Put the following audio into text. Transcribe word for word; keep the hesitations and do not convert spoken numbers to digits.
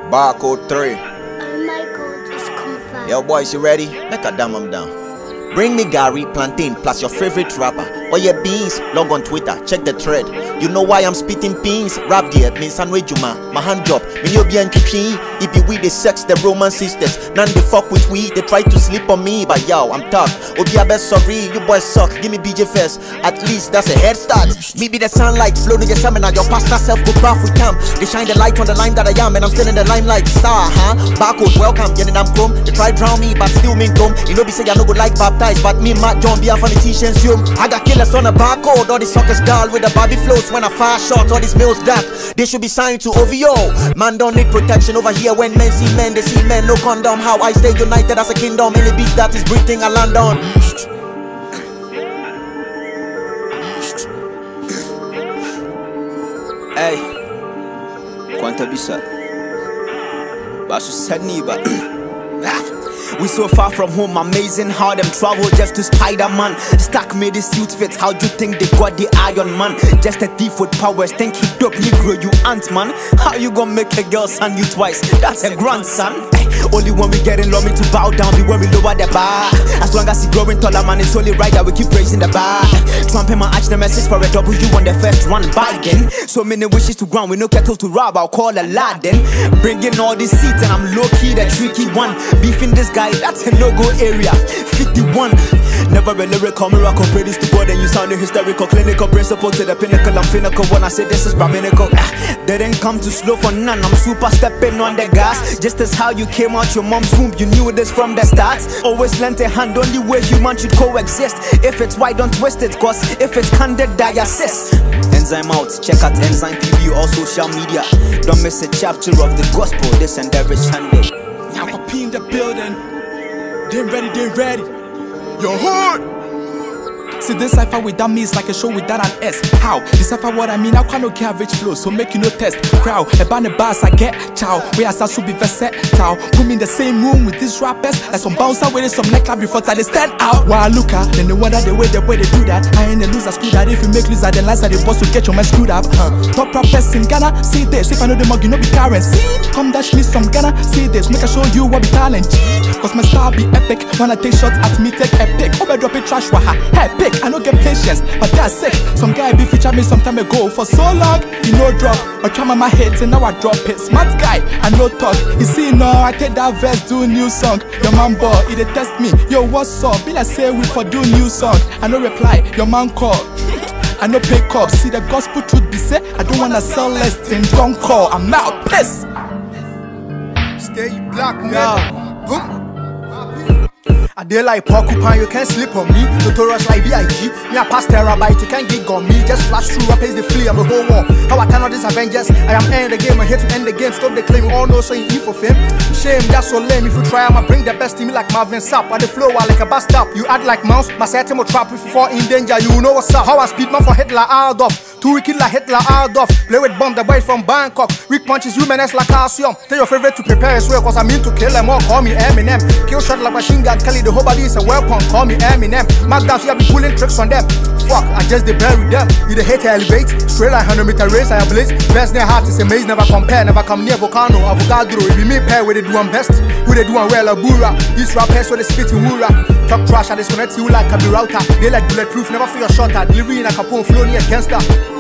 Barcode three. Oh my god, it's confirmed. Yo boys, you ready? Make a damn them down. Bring me Gary, plantain, plus your favorite rapper. Or your beans, log on Twitter, check the thread. You know why I'm spitting pins? Rap gear, means Sanwe Juma, my hand job. When you be Kipi, if you we the sex, the Roman sisters. None they fuck with we, they try to sleep on me. But yo, I'm tough. Obia best sorry, you boys suck. Give me B J first. At least that's a head start. Me be the sunlight, flow to your seminar. Your pastor self go bath with cam. They shine the light on the line that I am, and I'm still in the limelight. Star, huh? Barcode, welcome, getting them come. They try drown me, but still mean come. You know, be say I no go like baptized, but me, Matt John, be a politician, you. I got killers on the barcode. All these suckers down with the Bobby flows when I fire shots. All these males dark, they should be signed to O V O. Man don't need protection over here. When men see men, they see men, no condom. How I stay united as a kingdom. Any beat that is breathing, I land on. Hey, Quanta Bisa Basu Saniba. We so far from home, amazing how them travel just to Spider-Man. Stack made the suit fit, how do you think they got the Iron Man? Just a thief with powers, think he dope Negro, you Ant-Man. How you gonna make a girl son you twice? That's a grandson. Hey, only when we get in love me to bow down, be when we lower the bar. As long as he growing taller, man, it's only right that we keep raising the bar. Trump him and arch the message for a W on the first run, Biden. So many wishes to ground, with no kettle to rob, I'll call Aladdin. Bringing all these seats and I'm low-key the tricky one. Beefing this guy, that's a no-go area. fifty-one. Never a lyrical miracle, praise to God and you sound hysterical. Clinical principle to the pinnacle, I'm pinnacle. When I say this is Braminical, ah, they didn't come to slow for none. I'm super stepping on the gas. Just as how you came out your mom's womb, you knew this from the start. Always lent a hand, only way human should coexist. If it's white, don't twist it, cause if it's candid, diasis. Enzyme out, check out Enzyme T V or social media. Don't miss a chapter of the gospel, this and every Sunday. Now I'm in the building. They ready, they ready. Your hood. See this cipher without me is like a show without an S. How? Decipher what I mean, I can't get average flow, so make you no test. Crowd, a band of bars I get, chow. Where I start to be versatile. Put me in the same room with these rappers. Like some bouncer with some neckline before I stand out. While I look at, then they wonder the way the way they do that. I ain't a loser, screw that. If you make loser, then lies that the boss will get your man screwed up. Huh. Top rappers in Ghana, see this. If I know the mug, you know be currency. Come dash me some Ghana, see this. Make I show you what be talent. Cause my style be epic. When I take shots at me, take epic. Over drop it trash, waha, epic. I don't get patience, but that's sick. Some guy be featured me some time ago. For so long, he no drop. I try my hits and now I drop it. Smart guy, I no talk. You see now, I take that verse, do new song. Your man boy, he dey test me. Yo, what's up? Be like say we for do new song. I no reply, your man call. I no pick up. See the gospel truth be say, I don't wanna sell less than don't call. I'm not pissed. Stay black, nigga. Boom. I dey like porcupine, you can't sleep on me. Notorious like B I G. Me a past terabyte, you can't gig on me. Just flash through, rappers the flea, I'm a whole war. How I turn on this Avengers? I am end the game, I'm here to end the game. Stop the claim, all know so you eat for fame. Shame, that's so lame. If you try, I'ma bring the best in me like Marvin Sapp. On the flow, I like a bus stop. You act like mouse, my set him a trap. If you fall in danger, you know what's up. How I speed man for Hitler Adolf. Too wicked like Hitler Adolf. Play with bomb, the boy from Bangkok. Weak punches, humanness like calcium. Tell your favorite to prepare as well, cause I mean to kill them all. Call me Eminem. Kill shot like machine gun, Kelly, the whole body is a weapon. Call me Eminem. Mark down, see I be pulling tricks on them. Fuck, I just dey bury them. You the hate to elevate. Straight like hundred meter race, I blaze. Best near heart is amazing, never compare, never come near volcano. Avocado, it be me pair with the doing best. Who they doing well, a bura. These rappers with the spit in wura. Talk trash, I disconnect you like a router. They like bulletproof, never feel a shot at. Delivery in a capone, flow near gangster.